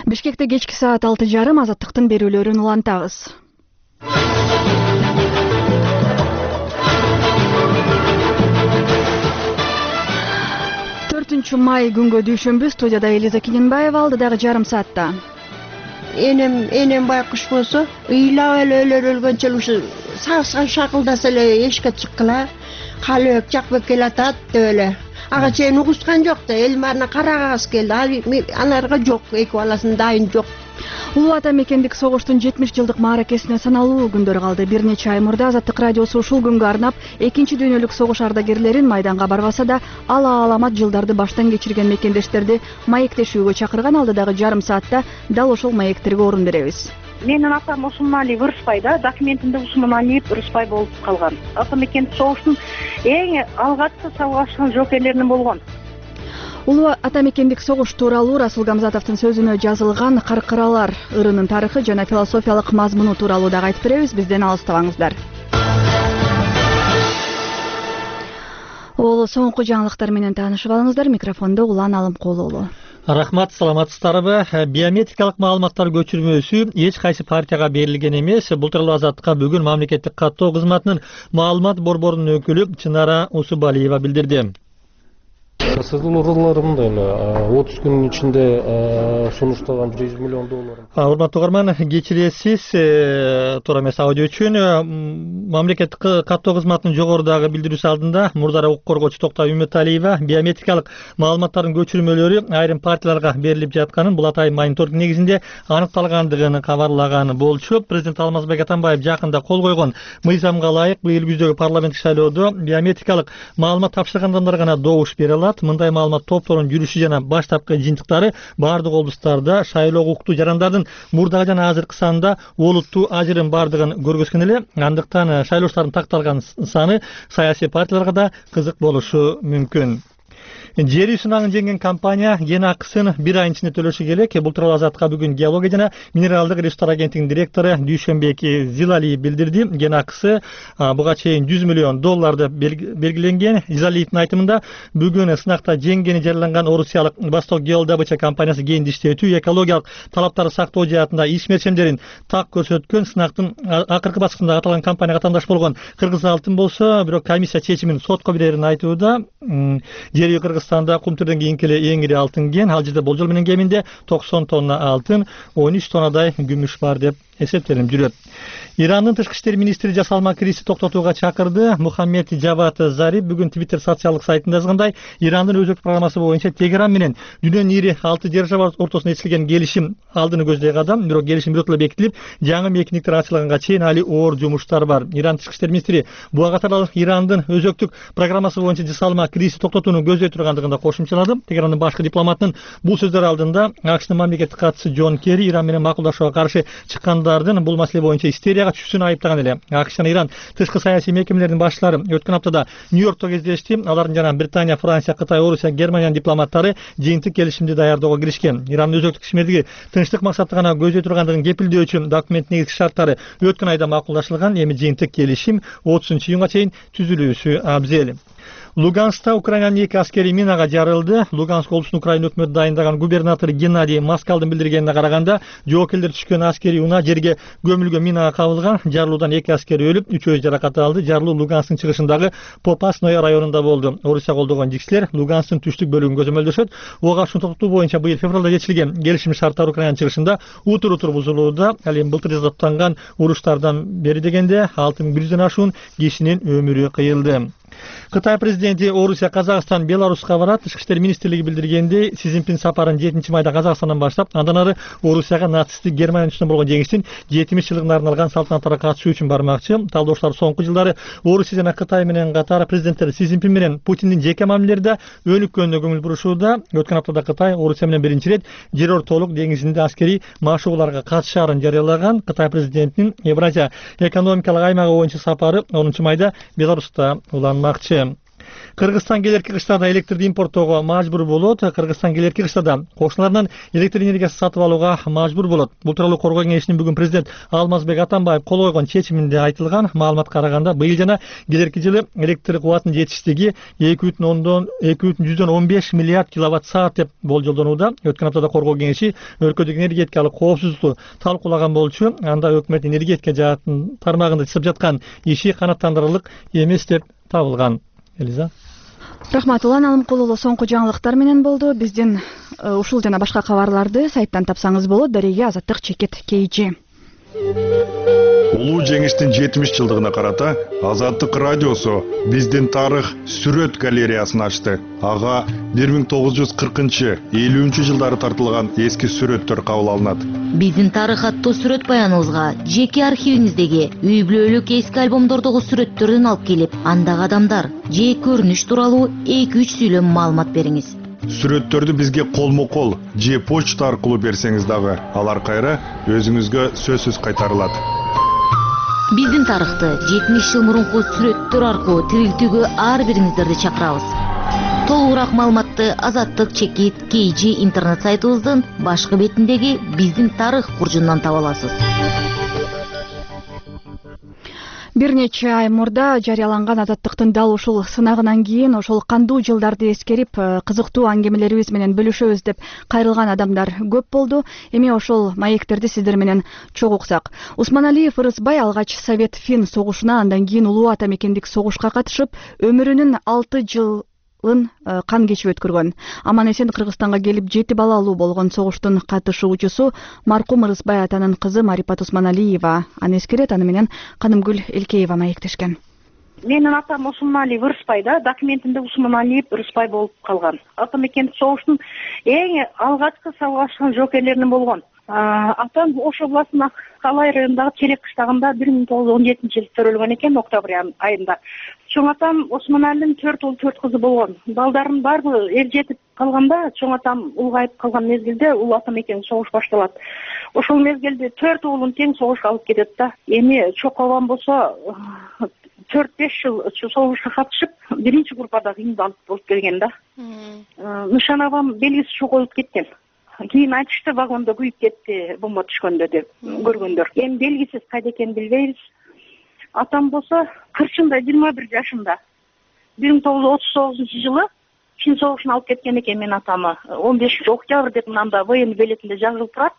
Бишкекте кечки саат 6:30 азаттыктын берүүлөрүн улантабыз. 4 май күнгө дүйшөмбү. Студияда Элиза Киненбаева, алдыдагы жарым саатта. Энем байкуш болсо, ыйлап эле өлгөнчө ушу сагышка шакылдаса эле эшикке чыккыла. Калыбек Жакбек келатат деп эле. Ага чейин угушкан жок да, эл баарына карагыбыз келди. Аларга жок, эки баласын дайын жок. Улуу ата мекендик согуштун 70 жылдык мааракесине саналуу күндөр калды. Бир нече ай мурда Азаттык радиосу ушул күнгө арнап экинчи дүйнөлүк согуш ардагерлерин майданга барбаса да, аламат жылдарды баштан кечирген мекендештерди маектешүүгө чакырган. Алдыдагы жарым саатта дал ошол маектерге орун беребиз. Менин атам Усманалиев Ырыспай да, документинде Усманалиев Ырыспай болуп калган. Ата мекендик согуштун эң алгачкы салгылашкан жоокерлеринен болгон. Улуу ата мекендик согуш тууралуу Расул Гамзатовдун сөзүнө жазылган Каркыралар ырынын тарыхы жана философиялык мазмуну тууралуу дагы айтып беребиз. Бизден алыстабаңыздар. Соңку жаңылыктар менен таанышып алыңыздар. Микрофондо Улан Алымкулуулу. Рахмат, саламатсыздарбы? Биометрикалык маалыматтар көчүрмөсү эч кайсы партияга берилген эмес. Бул тууралуу Азаттыкка бүгүн мамлекеттик каттоо кызматынын маалымат борборунун өкүлү Чынара Усубалиева билдирди. Сыздын урунларымда эле 30 күнүн ичинде сунушталган $100 миллион. Урматтуу угарман, кечиресиз туура эмес аудио үчүн мамлекеттик каттоо кызматынын жогорудагы билдирүүсү алдында мурдара укук коргоочу Токтор Үмүталиева биометрикалык маалыматтардын көчүрмөлөрү айрым партияларга берилип жатканын, бул атайын мониторинг негизинде аныкталгандыгын кабарлаган болчу. Президент Алмазбек Атамбаев жакында кол койгон мыйзамга ылайык быйыл күздөгү парламенттик шайлоодо биометрикалык маалымат тапшырган адамдар гана добуш бере алат. Мындай маалымат топторунун жүрүшү жана баштапкы жыйынтыктары баардык облустарда шайлоо укуктуу жарандардын мурдагы жана азыркы санында олуттуу ажырым бардыгын көргөзгөн эле. Андыктан шайлоочулардын такталган саны саясий партияларга да кызык болушу мүмкүн. Жери сынагын жеңген компания ген акысын бир айдын ичинде төлөшү керек. Бул тууралуу Азаттыкка бүгүн геология жана минералдык ресурстар агенттигинин директору Дүйшөнбек Зилалиев билдирди. Ген акысы буга чейин $100 миллион белгиленген. Зилалиевдин айтымында бүгүн сынакта жеңгени жарыяланган орусиялык Восток Геодобыча компаниясы кенди иштетүү, экологиялык талаптарды сактоо жаатында иш мерчемдерин так көрсөткөн. Сынактын акыркы баскычында аталган компанияга катандаш болгон Кыргыз Алтын болсо, бирок комиссия чечимин сотко берерин айтууда. Жери Кыргызстанда кумтурдан кийинки эле эң ири алтын кен. Ал жерде болжол менен кеминде 90 тонна алтын, 13 тоннадай күмүш бар деп эсептелип жүрөт. Ирандын тышкы иштер министри жасалма киришти токтотууга чакырды. Мухаммед Джавад Зариф бүгүн Twitter социалдык сайтында жазгандай, Ирандын өзөктүк программасы боюнча Тегеран менен дүйнөнүн ири 6 держава ортосунда эчилген келишим алдыны көздөй кадам. Бирок келишим биротула бекитилип, жаңы мейкиндиктер ачылганга чейин али оор жумуштар бар. Иран тышкы иштер министри буга катар Ирандын өзөктүк программасы боюнча жасалма киришти токтотууну көздөй тургандыгын да кошумчалады. Тегерандын башкы дипломатынын бул сөздөр алдында АКШнын мамлекеттик катчысы Джон Керри Иран менен макулдашууга каршы чыккандардын бул маселе боюнча истерияга түшүүсүн айыптаган эле. АКШ жана Иран тышкы саясий мекемелеринин башлары өткөн аптада Нью-Йоркто кездешти. Алардын жана Британия, Франция, Кытай, Орусия, Германиянын дипломаттары жыйынтык келишимди даярдоого киришкен. Ирандын өзөктүк ишмердиги тынчтык максатты гана көздөй тургандыгын кепилдөөчү документтин негизги шарттары өткөн айда макулдашылган. Эми жыйынтык келишим 30-июнга чейин түзүлүүсү абзел. Луганскта Украинанын 2 аскери минага жарылды. Луганск облусунун Украина өкмөтү дайындаган губернатор Геннадий Маскалдын билдиргенине караганда, жоокерлер түшкөн аскери унаа жерге көмүлгөн минага кабылган. Жарылуудан 2 аскери өлүп, 3 жаракат алды. Жарылуу Луганскдын чыгышындагы Попасное районунда болду. Орусия колдогон жиксилер Луганскдын түштүк бөлүгүн көзөмөлдөшөт. Ого ашуун токтотуу боюнча быйыл февралда чечилген келишим шарттары Украинанын чыгышында утур бузулууда. Ал эми былтыр жазаптанган уруштардан бери дегенде 6100дөн ашуун кишинин өмүрү кыйылды. Кытай президенти Орусия, Казакстан, Беларуска барат. Тышкы иштер министрлиги билдиргендей, Си Цзиньпин сапарын 7 майда Казакстандан баштап, андан ары Орусияга нацисттик Германия үстүнөн болгон жеңиштин 70 жылдыгына арналган салтанаттарга катышуу үчүн бармакчы. Талдоочулар соңку жылдары Орусия жана Кытай менен катар президенттер Си Цзиньпин менен Путиндин жеке мамилелерде өнүккөнүнө көңүл бурушууда. Өткөн аптада Кытай Орусия менен биринчи ирет Жер ортолук деңизинде аскери машыгууларга катышаарын жарыялаган. Кытай президентинин Евразия экономикалык аймагы боюнча сапары 10 майда Беларуста уланмакчы. Кыргызстан келерки кыштарда электрди импорттоого мажбур болот. Кыргызстан келерки кыштарда кошуналарынан электр энергиясы сатып алууга мажбур болот. Бул тууралуу Коргоо кеңешинин бүгүн президент Алмазбек Атамбаев кол койгон чечиминде айтылган. Маалыматка караганда быйыл жана келерки жылы электр кубатынын жетиштиги 2,15 миллиард киловатт саат деп болжолдонууда. Өткөн аптада Коргоо кеңеши өлкөдөгү энергетикалык коопсуздукту талкуулаган болчу. Анда өкмөт энергетика жаатын тармагында жасап жаткан иши канааттандырырлык эмес деп табылган. Элиза. Рахмат, Улан Алымкулулу соңку жаңылыктар менен болду. Биздин ушул жана башка кабарларды сайттан тапсаңыз болот. Дареге Азаттык Чекет KG. Улуу жеңиштин 70 жылдыгына карата Азаттык радиосу биздин тарых сүрөт галереясын ачты. Ага 1940-50 жылдары тартылган эски сүрөттөр кабыл алынат. Биздин тарых аттуу сүрөт баяныбызга жеке архивиңиздеги үй бүлөлүк эски альбомдордогу сүрөттөрдөн алып келип, андагы адамдар же көрүнүш тууралуу 2-3 сүйлөм маалымат бериңиз. Сүрөттөрдү бизге колмо-кол же почта аркылуу берсеңиз дагы алар кайра өзүңүзгө сөзсүз кайтарылат. Биздин тарыхты 70 жыл мурунку сүрөттөр аркылуу тирилтүүгө ар бириңиздерди чакырабыз. Толугураак маалыматты Азаттык Чекит KG интернет сайтыбыздын башкы бетиндеги биздин тарых буржундан таба аласыз. Бир нече ай мурда жарыяланган Азаттыктын дал ушул сынагынан кийин ошол кандуу жылдарды эскерип, кызыктуу аңгемелерибиз менен бөлүшөбүз деп кайрылган адамдар көп болду. Эми ошол маектерди сиздер менен чогуу уксак. Усманалиев Ырысбай алгач Совет-Фин согушуна, андан кийин Улуу Ата мекендик согушка катышып, өмүрүнүн 6 жылын кан кечип өткөргөн. Аман эсен Кыргызстанга келип 7 балалуу болгон согуштун катышуучусу маркум Ырысбай атанын кызы Марипат Усманалиева. Аны эскерет, аны менен Канымгүл Элкеева маектешкен. Менин атам Усманалиев Ырысбай да, документинде Усманалиев Ырысбай болуп калган. Ата мекендик согуштун эң алгачкы салгылашкан жоокерлеринен болгон. Атам Ош областынын Аккалай районундагы Терек кыштагында 1917 жылы төрөлгөн экен, октябрь айында. Чоң атам Осмоналинин 4 уул 4 кызы болгон. Балдардын баары эл жетип калганда, чоң атам улгайып калган мезгилде Улуу Ата мекендик согуш башталат. Ошол мезгилде 4 уулун тең согушка алып кетет да. Эми чок балам болсо 4-5 жыл согушка катышып, биринчи группада кыйындалып болуп келген да. Нышанабам белгиси чогулуп кеткен. Кийин айтышты, вагондо күйүп кетти бомба түшкөндө деп көргөндөр. Эми белгисиз кайда экенин билбейбиз. Атам болсо 21 жашында 1939 жылы Фин согушуна алып кеткен экен мен атамы. 15 октябрь деп мында военный билетинде жазылып турат.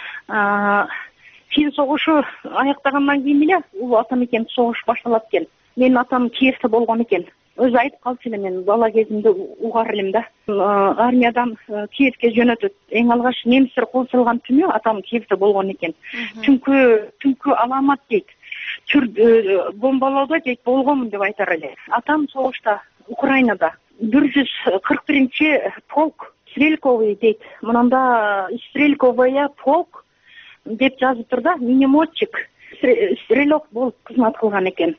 Фин согушу аяктагандан кийин эле Улуу Ата мекендик согуш башталат экен. Менин атам Киевде болгон экен. Өзү айтып калчу эле, мен бала кезимде угар элем да. Армиядан Киевге жөнөтөт. Эң алгач немистер кол салган түнү атам Киевде болгон экен. Түнкү аламат дейт. Бомбалоодо дейт болгонмун деп айтар эле. Атам согушта Украинада 141-чи полк стрелковый дейт. Мынанда стрелковая полк деп жазып тур да, минометчик, стрелок болуп кызмат кылган экен.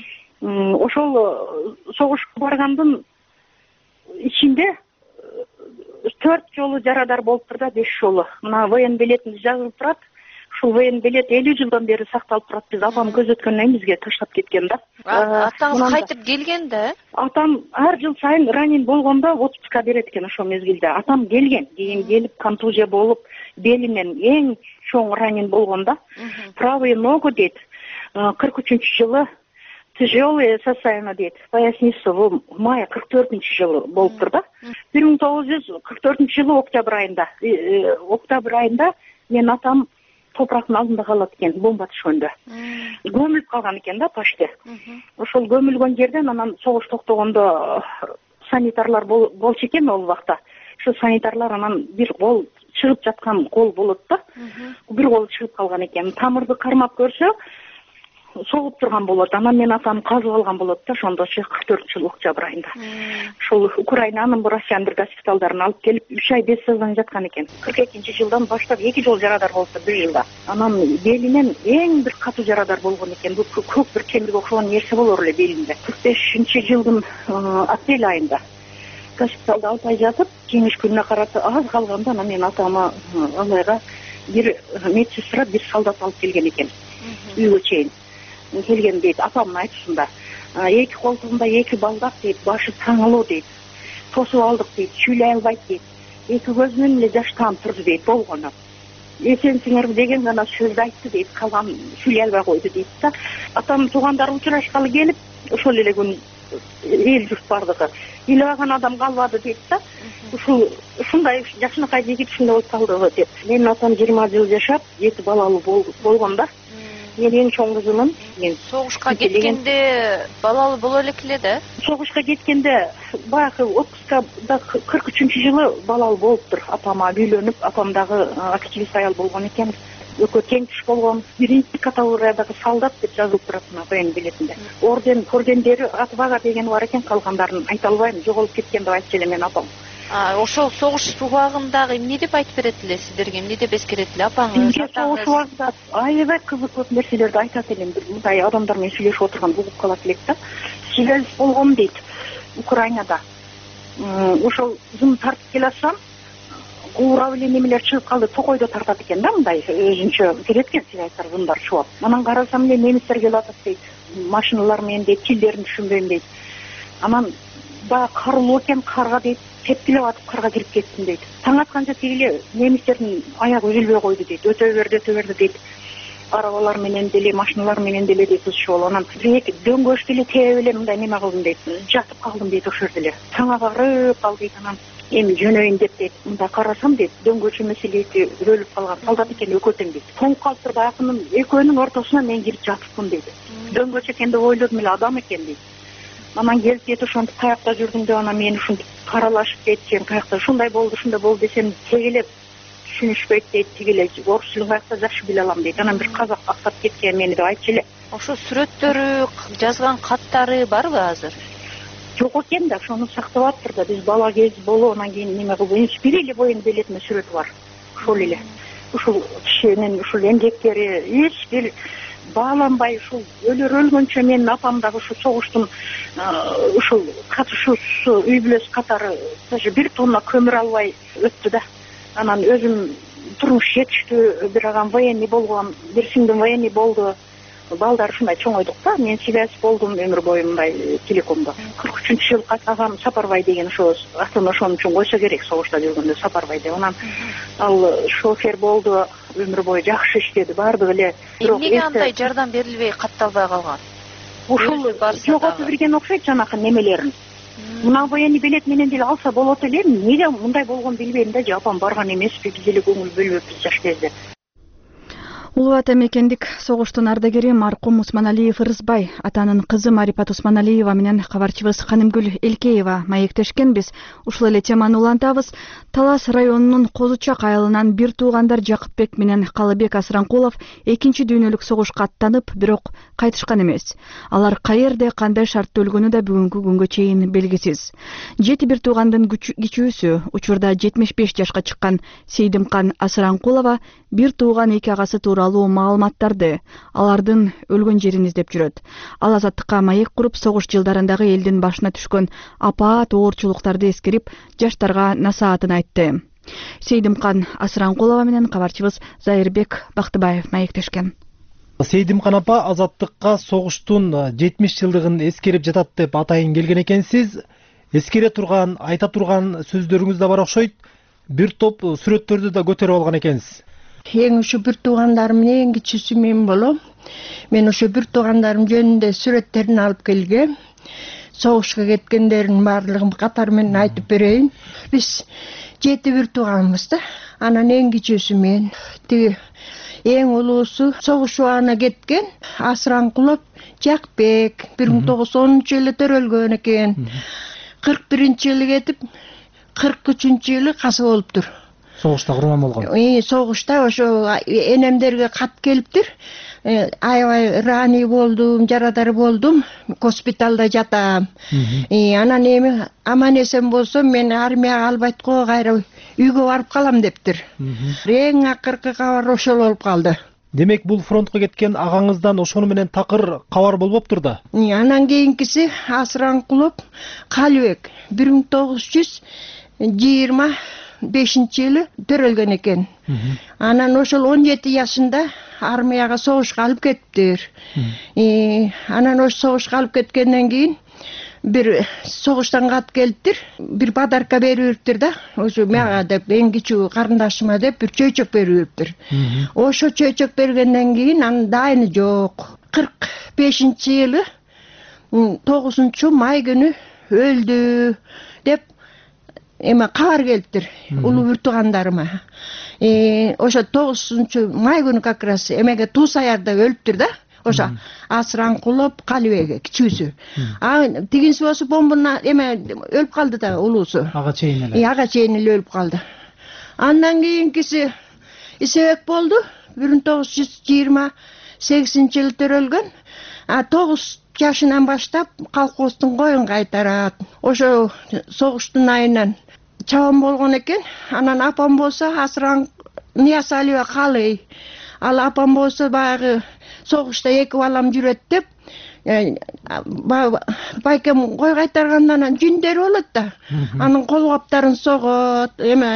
Ошол согушка баргандын ичинде 4 жолу жарадар болуптур да, 5 жолу. Мына воен билетинде жазылып турат. Ушул воен билет 50 жылдан бери сакталып турат. Биз апам көз өткөндөн бизге таштап кеткен да. Атаңыз кайтып келген да? Атам ар жыл сайын ранен болгондо отпуска берет экен ошол мезгилде. Атам келген, кийин келип контузия болуп, белинен эң чоң ранен болгон да. Правый ногу дейт. 43 жылы тяжелое состояние дейт. Поясница в мая 44 жылы болуптур да. 1944 жылы октябрь айында мен атам топурактын алдында калат экен, бомба түшкөндө. Көмүлүп калган экен да почти. Ошол көмүлгөн жерден анан согуш токтогондо санитарлар болчу экен ал убакта. Ошо санитарлар анан бир кол чыгып жаткан кол болот да. Бир кол чыгып калган экен. Тамырды кармап көрсө согуп турган болот. Анан мен атам казып алган болот да, ошондо 44 жыл октябрь айында. Ошол Украинанын Россиянын бир госпиталдарына алып келип 3 ай без сознания жаткан экен. 42 жылдан баштап 2 жол жарадар болуптур бир жылда. Анан белинен эң бир катуу жарадар болгон экен. Бул көк бир темирге окшогон нерсе болор эле белинде. 45-жылдын апрель айында госпиталда албай жатып, кеңеш күнүнө карата аз калганда анан мен атама алайга бир медсестра, бир солдат алып келген экен. Үйгө чейин келген дейт апамдын айтышында. эки колтугунда эки балдак дейт, башы таңылуу дейт, тосуп алдык дейт, сүйлөй албайт дейт, эки көзүнөн эле жаш тамып турду дейт, болгону. Эсенсиңерби деген гана сөздү айтты дейт, калган сүйлөй албай койду дейт да. Атам туугандары учурашкалы келип, ошол эле күн эл журт бардыгы ыйлабаган адам калбады дейт да. Ушундай жакшынакай жигит ушундай болуп калдыбы деп. Менин атам 20 жыл жашап, 7 балалуу болгон да. Мен эң чоң кызымын. Мен согушка кеткенде балалуу боло элекле да? Согушка кеткенде баягы отпускада 43-жылы балалуу болуптур. Апама үйлөнүп, апам дагы активист аял болгон экен. Экөө тең түш болгон. Биринчи категориядагы солдат деп жазылып турат мына воен билетинде. Ордендери Атбага деген бар экен, калгандарын айта албайм. Жоголуп кеткен деп айтчу эле мен апам. Ошол согуш убагындагы эмне деп айтып берет эле сиздерге, эмне деп эскерет эле апаңыз? Согуш убагында аябай кызык көп нерселерди айтат элем. Мындай адамдар менен сүйлөшүп отурган угуп калат элек да. Связь болгон дейт Украинада. Ошол зым тартып келатсам, куурап эле немелер чыгып калды, токойдо тартат экен да, мындай өзүнчө келет экен связьдар, зымдар чуап. Анан карасам эле немистер келип атат дейт. Машиналар менен дейт, тилдерин түшүнбөйм дейт. Анан баягы карылуу экен, карга дейт, тепкилеп атып карга кирип кеттим дейт. Таң атканча тигиле немистердин аягы үзүлбөй койду дейт. Өтө берди дейт. Арабалар менен деле, машиналар менен деле дейт ушул. Анан дөңгөчтү эле тээп эле мындай неме кылдым дейт. Жатып калдым дейт ошол жерде эле. Таң агарып калды дейт. Анан эми жөнөйүн деп дейт. Мында карасам дейт, дөңгөч эмес эле өлүп калган солдат экен, экөө тең дейт. Тоңуп калыптыр, баягынын экөөнүн ортосуна мен кирип жатыпмын дейт. Дөңгөч экен деп ойлодум эле, адам экен дейт. Анан келип дейт, ошентип каякта жүрдүм деп, анан мени ушинтип каралашып дейт, сен каякта ушундай болду десем, тегелеп түшүнүшпөйт дейт, тигиле орус тилин каякта жакшы биле алам дейт. Анан бир казак актап кеткен мени деп айтчу эле. Ошо сүрөттөрү, жазган каттары барбы азыр? Жок экен да, ошону сактап атыптыр да. Биз бала кез болуп, анан кийин неме кылып, бир эле воен билетине сүрөтү бар. Ошол эле. Ушул кишинин ушул эмгектери эч бир бааланбай, ушул өлгөнчө менин апам дагы ушу согуштун ушул катышуусу үй бүлөсү катары даже 1 тонна көмүр албай өттү да. Анан өзүм турмуш жетиштүү, бир агам военный болгон, бир сиңдим военный болду. Балдар ушундай чоңойдук да. Мен связь болдум өмүр бою мындай телекомдо. 43-жыл агам Сапарбай деген ошо атын ошон үчүн койсо керек, согушта жүргөндө Сапарбай деп. Анан ал шофер болду, өмүр бою жакшы иштеди, баардыгы эле. Эмнеге андай жардам берилбей катталбай калган? Ушул жоготуп берген окшойт жанакы немелерин. Мына военный билет менен деле алса болот эле. Эмнеге мындай болгон билбейм да, апам барган эмеспи, биз эле көңүл бөлбөпбүз жаш кезде. Улуу ата мекендик согуштун ардагери маркум Усманалиев Ырысбай, атанын кызы Марипат Усманалиева менен кабарчыбыз Канымгүл Элкеева маектешкен. Биз ушул эле теманы улантабыз. Талас районунун Козучак айылынан бир туугандар Жакыпбек менен Калыбек Асранкулов экинчи дүйнөлүк согушка аттанып, бирок кайтышкан эмес. Алар каерде, кандай шартта өлгөнү да бүгүнкү күнгө чейин белгисиз. Жети бир туугандын кичүүсү, учурда 75 жашка чыккан Сейдимкан Асранкулова бир тууган эки агасы тууралуу маалыматтарды, алардын өлгөн жерин издеп жүрөт. Ал азаттыкка маек куруп, согуш жылдарындагы элдин башына түшкөн апаат оорчулуктарды эскерип, жаштарга насаатын айтты. Сейдимкан Асранкулова менен кабарчыбыз Зайырбек Бактыбаев маектешкен. Сейдимкан апа азаттыкка согуштун 70 жылдыгын эскерип жатат деп атайын келген экенсиз. Эскере турган, айта турган сөздөрүңүз да бар окшойт. Бир топ сүрөттөрдү да көтөрүп алган экенсиз. Эң ошо бир туугандарымдын эң кичүүсү мен болом. Мен ошо бир туугандарым жөнүндө сүрөттерин алып келгем. Согушка кеткендердин баардыгын катар менен айтып берейин. Биз 7 тууганбыз да. Анан эң кичүүсү мен. Тиги эң улуусу согуш убагына кеткен Асранкулов Жакпек 1910-жылы төрөлгөн экен. 41-жылы кетип 43-жылы каза болуптур. Согушта курман болгон. Согушта ошо энемдерге кат келиптир. Аябай рани болдум, жарадар болдум, госпиталда жатам. Анан эми аман эсен болсом мен армияга албайт го, кайра үйгө барып калам дептир. Эң акыркы кабар ошол болуп калды. Демек бул фронтко кеткен агаңыздан ошону менен такыр кабар болбоптур да. Анан кийинкиси Асранкулов Калыбек 1920 95-жылы төрөлгөн экен. Анан ошол 17 жашында армияга согушка алып кетиптир. Анан ошо согушка алып кеткенден кийин бир согуштан кат келиптир, бир подарка бериптир да, ошо мага деп, эң кичүү карындашыма деп бир чөйчөк бериптир. Ошо чөйчөк бергенден кийин анын дайыны жок. 45-жылы 9 май күнү өлдү деп кабар келиптир улуу бир туугандарыма. Ошо 9 май күнү как раз эмеге Туус аярда өлүптүр да. Ошо Асыранкулов Калыбек кичүүсү. Тигинси болсо бомбуна өлүп калды да улуусу. Ага чейин эле. Ага чейин эле өлүп калды. Андан кийинкиси Исебек болду. 1928-жылы төрөлгөн. 9 жашынан баштап колхоздун коюн кайтарат. Ошо согуштун айынан чабан болгон экен. Анан апам болсо Асыран Ниязалиева Калый. Ал апам болсо баягы согушта 2 балам жүрөт деп байкем кой кайтаргандан жүндөр болот да. Анын колгаптарын согот,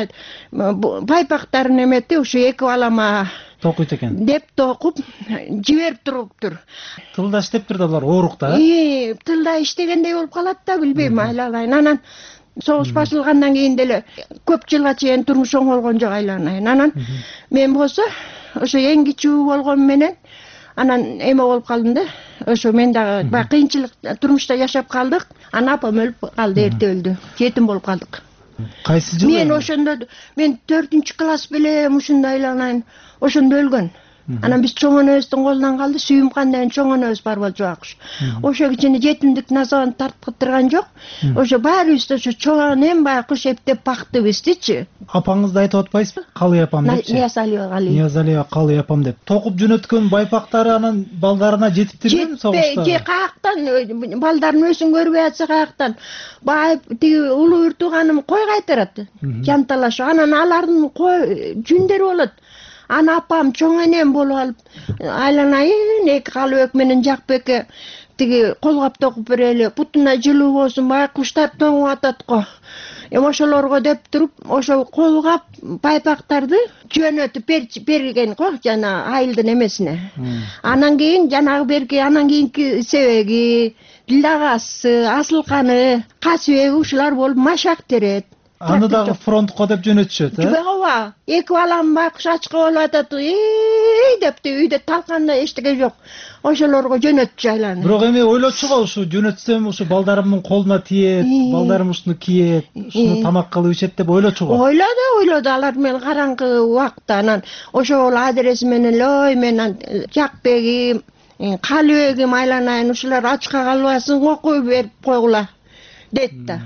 байпактарын эметти, ошо 2 балама токуйт экен. Деп токуп жиберип туруптур. Тылда иштептир да булар оорукта. Тылда иштегендей болуп калат да, билбейм, айланайын. Анан согуш башылгандан кийин деле көп жылга чейин турмуш оңолгон жок, айланайын. Анан мен болсо ошо эң кичүү болгон менен анан болуп калдым да. Ошо мен дагы баягы кыйынчылык турмушта жашап калдык. Анан апам өлүп калды, эрте өлдү. Жетим болуп калдык. Кайсы жылы? Мен ошондо 4-класс белем, ушундай айланайын. Ошондо өлгөн. Анан биз чоң энебиздин колунан калды, сүйүм кандайын чоң энебиз бар болчу акш. Ошо кичине жетимдик назабын тарткыттырган жок. Ошо баарыбызды ошо чоң эм баягы куш эптеп бактыбыздычы. Апаңызды айтып атпайсызбы? Калый апам депчи. Ниязалиева Калый апам деп. Токуп жөнөткөн байпактары анан балдарына жетиптирби согушта? Же каяктан балдарын өзүн көрбөй атса каяктан. Байып тиги улуу бир тууганым кой кайтарат. Жанталашып. Анан алардын кой жүндөрү болот. Ана апам чоң энем болуп алып, айланайын, 2 Калыбек менен Жакбекке тиги колгап токуп берели, бутуна жылуу болсун, баягы куштар тоңуп атат го. Ошолорго деп туруп, ошо колгап байпактарды жөнөтүп берген го, жана айылдын эмесине. Анан кийин жанагы берки, анан кийинки Себеги, Дилдагасы, Асылканы, Касыбек ушулар болуп машак терет. Аны дагы фронтко деп жөнөтүшөт, Ооба, 2 балам байкуш ачка болуп атат, депти, үйдө талканда эчтеке жок. Ошолорго жөнөтчү айланып. Бирок ойлочу го, ушу жөнөтсөм ушу балдарымдын колуна тиет, балдарым ушуну кийет, ушуну тамак кылып ичет деп ойлочу го. Ойлоду, алар менен караңгы убакта анан ошол адреси менен ой мен Жакбегим, Калыбегим айланайын, ушулар ачка калбасын окуй берип койгула дейт да.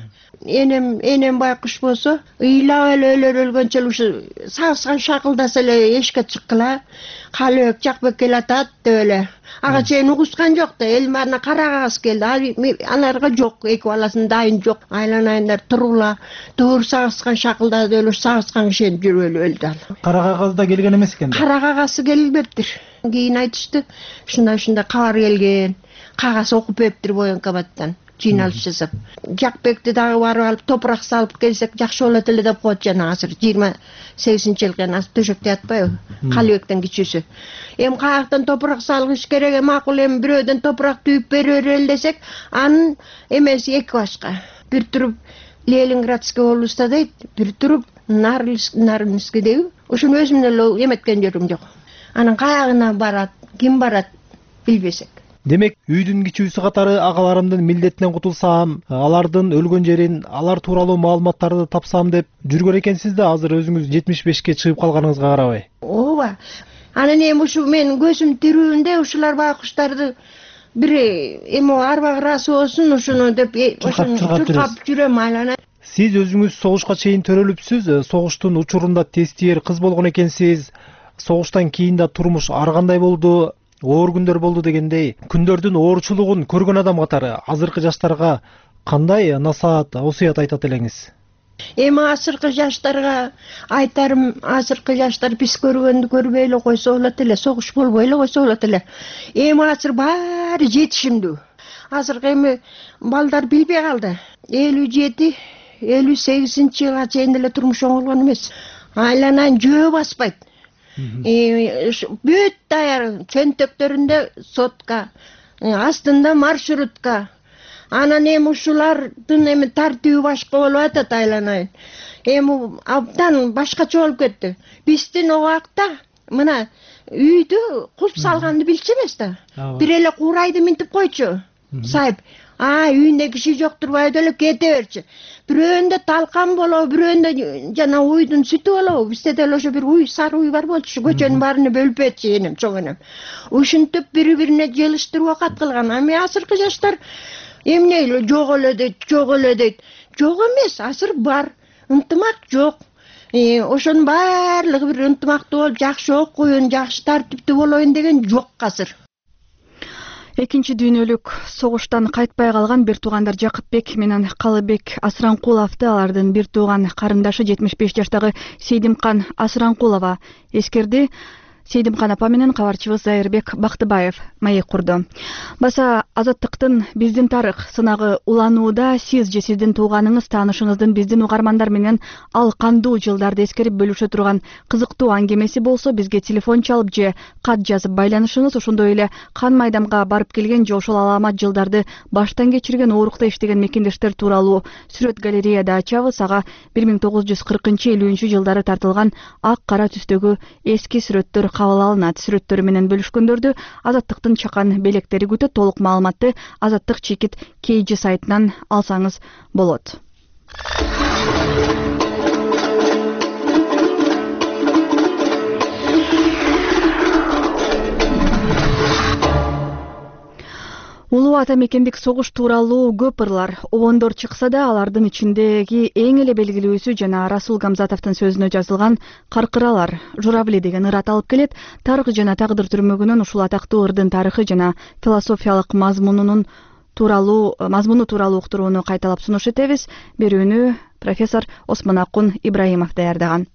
Энем байкуш болсо, ыйлап эле өлгөнчө ушу сагышкан шакылдаса эле эшикке чыккыла. Калыбек Жакбек келатат деп эле. Ага чейин угускан жок да, эл баарына карагасы келди. Аларга жок, 2 баласынын дайын жок. Айланайындар турула, туур сагышкан шакылдады эле, сагышкан киши жүрүп эле өлдү ал. Кара кагаз да келген эмес экен. Кара кагазы келбептир. Кийин айтышты, ушундай кабар келген. Кагаз окуп бериптир военкоматтан. Жыйналыш жасап. Жакбекти дагы барып алып топурак салып келсек жакшы болот эле деп коет жана азыр 28-жылгы төшөктө ятпайбы? Калыбектен кичүүсү. Каяктан топурак салгыш керек, макул бирөөдөн топурак түйүп берер десек, анын эмеси 2 башка. Бир туруп Ленинградский областта дейт, бир туруп Нарвинский дейби. Ошону өзүм эле эметкен жерим жок. Анан каягына барат, ким барат билбесек. Демек, үйдүн кичүүсү катары агаларымдын милдетинен кутулсам, алардын өлгөн жерин, алар тууралуу маалыматтарды тапсам деп жүргөн экенсиз да, азыр өзүңүз 75 чыгып калганыңызга карабай. Ооба. Анан ушу мен көзүм тирүүндө ушулар байкуштарды бир арба кырасы болсун ушуну деп чуркап жүрөм айлана. Сиз өзүңүз согушка чейин төрөлүпсүз, согуштун учурунда тестиер кыз болгон экенсиз. Согуштан кийин да турмуш ар кандай болду? Оор күндөр болду дегендей, күндөрдүн оорчулугун көргөн адам катары азыркы жаштарга кандай насаат, осуят айтат элеңиз? Азыркы жаштарга айтарым, азыркы жаштар биз көргөндү көрбөй эле койсо болот эле, согуш болбой эле койсо болот эле. Азыр баары жетишимдүү. Азыркы балдар билбей калды. 57 58-жылга чейин деле турмушум болгон эмес. Айланайын жөө баспайт. Бүт даяр чөнтөктөрүндө сотка, астында маршрутка. Анан эми ушулардын эми тартиби башка болуп атат айланайын. Эми абдан башкача болуп кетти. Биздин убакта мына үйдү кулп салганды билчү эмес да. Бир эле курайды минтип койчу. Сайып, үйүндө киши жок турбайбы эле кете берчи. Бирөөндө талкан болобу, бирөөндө жана уйдун сүтү болобу. Бизде деле ошо бир уй, сары уй бар болчу. Көчөнүн баарына бөлүп берчи энем, чоң энем. Ушинтип бири-бирине жылыштырып акат кылган. Эми азыркы жаштар эмне эле жок эле дейт. Жок эмес, азыр бар. Ынтымак жок. Ошонун баардыгы бир ынтымактуу болуп, жакшы окуйун, жакшы тартиптүү болоюн деген жок азыр. Экинчи дүйнөлүк согуштан кайтпай калган бир туугандар Жакыпбек менен Калыбек Асыранкуловду алардын бир тууган карындашы 75 жаштагы Сейдимкан Асыранкулова эскерди. Сейдимкан апа менен кабарчыбыз Зайырбек Бактыбаев маек курду. Баса Азаттыктын биздин тарых сынагы уланууда сиз же сиздин тууганыңыз, таанышыңыздын биздин угармандар менен ал кандуу жылдарды эскерип бөлүшө турган кызыктуу аңгемеси болсо бизге телефон чалып же кат жазып байланышыңыз, ошондой эле кан майдамга барып келген же ошол аламат жылдарды баштан кечирген, оорукта иштеген мекендештер тууралуу сүрөт галереяда ачабыз. Ага 1940-50 жылдары тартылган ак кара түстөгү эски сүрөттөр кабыл алынат. Сүрөттөрү менен бөлүшкөндөрдү Азаттыктын чакан белектери күтөт. Толук маалыматты Азаттык чекит KG сайтынан алсаңыз болот. Улуу ата мекендик согуш тууралуу көп ырлар, обондор чыкса да, алардын ичиндеги эң эле белгилүүсү жана Расул Гамзатовдун сөзүнө жазылган каркыралар, журавли деген ыр аталып келет. Тарых жана тагдыр түрмөгүнөн ушул атактуу ырдын тарыхы жана философиялык мазмуну тууралуу уктурууну кайталап сунуш этебиз. Берүүнү профессор Осмонакун Ибраимов даярдаган.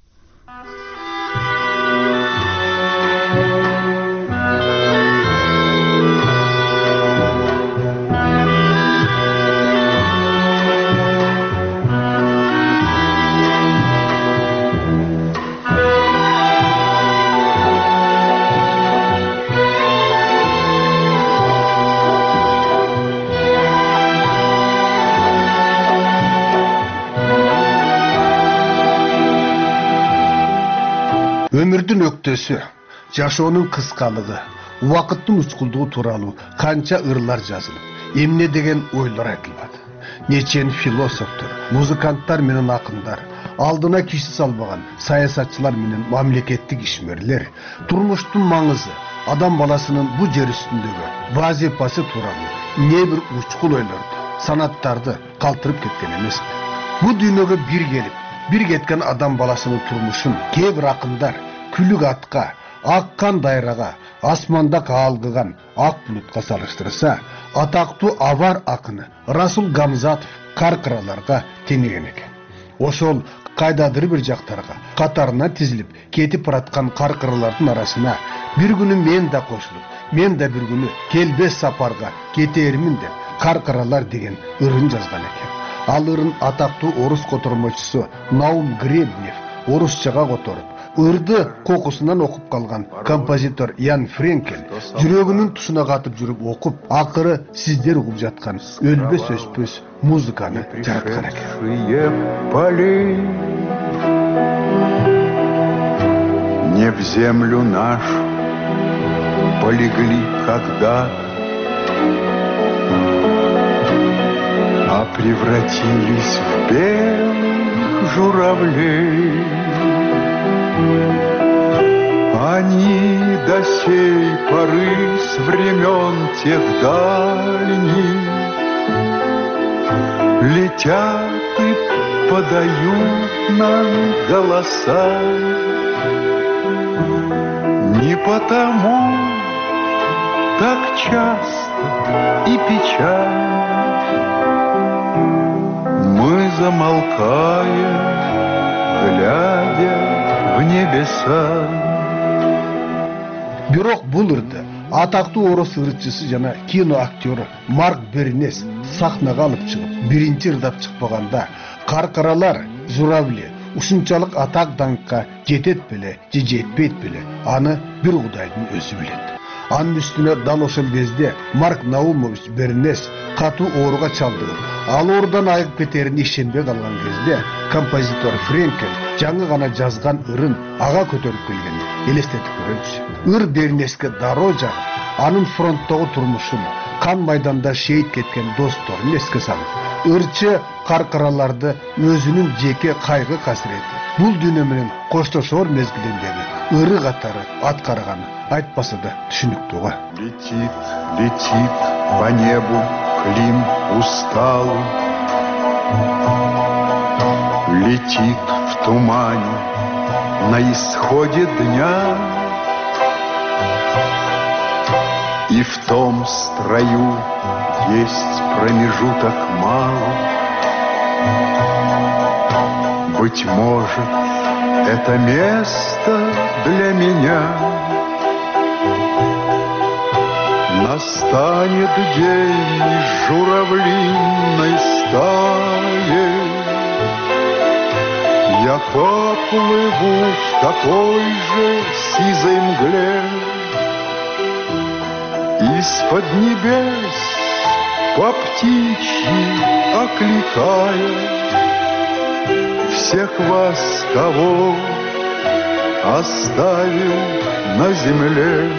Өмүрдүн өктөсү, жашоонун кыскалыгы, убакыттын учкулдугу тууралуу канча ырлар жазылып, эмне деген ойлор айтылбады. Нечен философтор, музыканттар менен акындар, алдына киши салбаган саясатчылар менен мамлекеттик ишмерлер турмуштун маңызы, адам баласынын бу жер үстүндөгү вазифасы тууралуу не бир учкул ойлорду, санаттарды калтырып кеткен эмеспи. Бу дүйнөгө бир келип, бир кеткен адам баласынын турмушун кээ бир акындар күлүк атка, аккан дайрага, асманда каалгыган ак булутка салыштырса, атактуу авар акыны Расул Гамзатов каркыраларга теңеген экен. Ошол кайдадыр бир жактарга катарына тизилип кетип бараткан каркыралардын арасына бир күнү мен да кошулуп, мен да бир күнү келбес сапарга кетермин деп каркыралар деген ырын жазган экен. Ал ырын атактуу орус котормочусу Наум Гребнев орусчага которуп, ырды кокусунан окуп калган композитор Ян Френкель жүрөгүнүн тушуна катып жүрүп окуп, акыры сиздер угуп жаткан өлбөс өспөс музыканы жараткан экен. Не в землю нашу полегли когда-то, а превратились в белых журавлей. Они до сей поры с времен тех дальних летят и подают нам голоса. Не потому так часто и печально мы замолкаем, глядя в небеса. Бирок бул ырды атактуу орус ырчысы жана кино актёру Марк Бернес сахнага алып чыгып, биринчи ырдап чыкпаганда, Каркаралар, журавли ушунчалык атак даңкка жетет беле же жетпейт беле, аны бир Кудайдын өзү билет. Анын үстүнө дал ошол кезде Марк Наумович Бернес катуу ооруга чалдыгып, ал оорудан айыгып кетерин ишенбей калган кезде композитор Френкель жаңы гана жазган ырын ага көтөрүп келгенин элестетип көрөңүз. Ыр Бернеске дароо жагып, анын фронттогу турмушун, кан майданда шейит кеткен досторун эске салып, ырчы каркараларды өзүнүн жеке кайгы касіреті, бул дүйнө менен коштошор мезгилиндеги ыры катары аткарганы айтпаса да түшүнүктүү го. Летит, летит по небу Клим усталый, летит в тумане на исходе дня, и в том строю есть промежуток малый. Быть может, это место для меня. Настанет день журавлиной стаи, я поплыву в такой же сизой мгле, из-под небес по птичьи окликая всех вас, кого оставил на земле.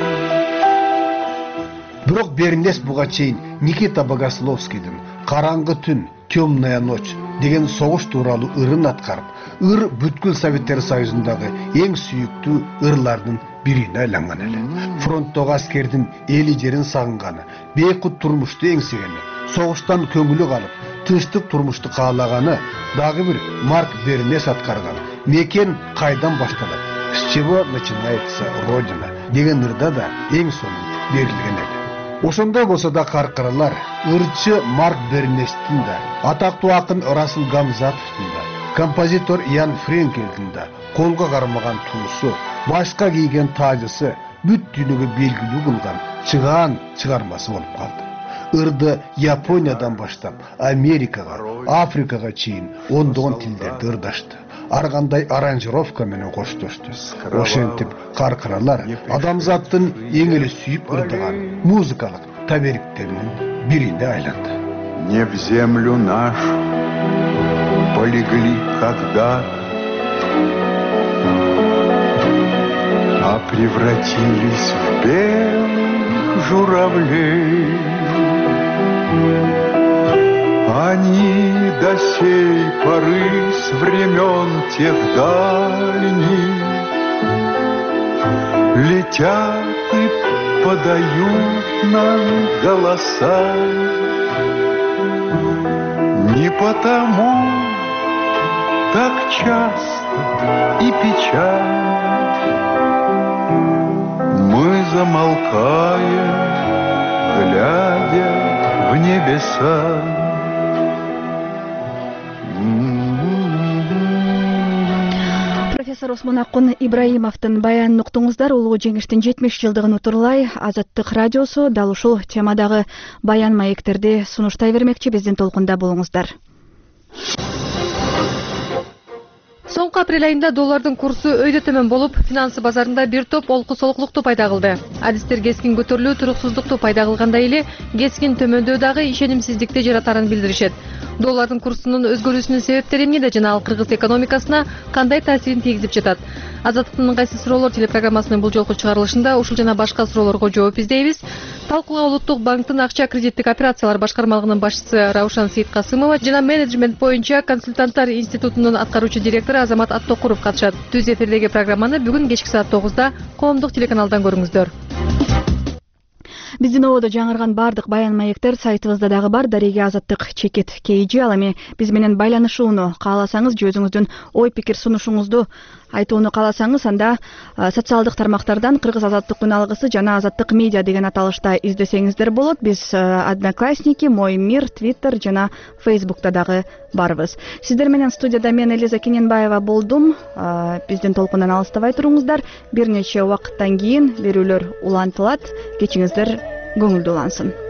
Бирок Бернес буга чейин Никита Богословскийдин «Караңгы түн, темная ночь» деген согуш тууралуу ырын аткарып, ыр бүткүл Советтер Союзундагы эң сүйүктүү ырлардын бирине айланган эле. Фронттогу аскердин эли жерин сагынганы, бейкут турмушту эңсегени, согуштан көңүлү калып, тынчтык турмушту каалаганы дагы бир Марк Бернес аткарган «Мекен кайдан башталат? С чего начинается Родина» деген ырда да эң сонун берилген эле. Ошондой болсо да каркаралар ырчы Марк Бернестин да, атактуу акын Расул Гамзатовдун да, композитор Ян Френкелдин да колго кармаган туусу, башка кийген таажысы бүт дүйнөгө белгилүү кылган чыгаан чыгармасы болуп калды. Ырды Япониядан баштап Америкага, Африкага чейин ондогон тилдерди ырдашты. Ар кандай аранжировка менен коштошту. Ошентип каркаралар адамзаттын эң эле сүйүп ырдаган музыкалык табериктеринин бирине айланды. Не в землю нашу полегли когда-то, а превратились в белых журавлей. Они до сей поры с времен тех дальних летят и подают нам голоса. Не потому так часто и печально мы замолкаем, глядя в небеса. Профессор Осмонакун Ибраимовдун баянын уктуңуздар. Улуу жеңиштин 70 жылдыгын утурлай Азаттык радиосу дал ушул темадагы баян маектерди сунуштай бермекчи. Биздин толкунда болуңуздар. Соңку апрель айында доллардын курсу өйдө төмөн болуп, финансы базарында бир топ олку солуклукту пайда кылды. Адистер кескин көтөрүлүү туруксуздукту пайда кылгандай эле кескин төмөндөө дагы ишенимсиздикти жаратарын билдиришет. Доллардын курсунун өзгөрүүсүнүн себептери эмнеде жана ал кыргыз экономикасына кандай таасирин тийгизип жатат? Азаттыктын ыңгайсыз суроолор телепрограммасынын бул жолку чыгарылышында ушул жана башка суроолорго жооп издейбиз. Талкууга Улуттук банктын акча кредиттик операциялар башкармалыгынын башчысы Раушан Сейиткасымова жана менеджмент боюнча консультанттар институтунун аткаруучу директору Азамат Аттокуров катышат. Түз эфирдеги программаны бүгүн кечки саат 9-да коомдук телеканалдан көрүңүздөр. Биздин ободо жаңырган бардык баян маектер сайтыбызда дагы бар. Дареге Азаттык чекит KG. Ал эми биз менен байланышууну кааласаңыз же өзүңүздүн ой пикир сунушуңузду айтууну кааласаңыз, анда социалдык тармактардан Кыргыз Азаттык күн алгысы жана Азаттык медиа деген аталышта издесеңиздер болот. Биз Одноклассники, Мой мир, Twitter жана Facebook'та дагы барбыз. Сиздер менен студияда мен Элиза Кененбаева болдум. Биздин толкундан алыстабай туруңуздар. Бир нече убакыттан кийин берүүлөр улантылат. Кечиңиздер көңүлдүү улансын.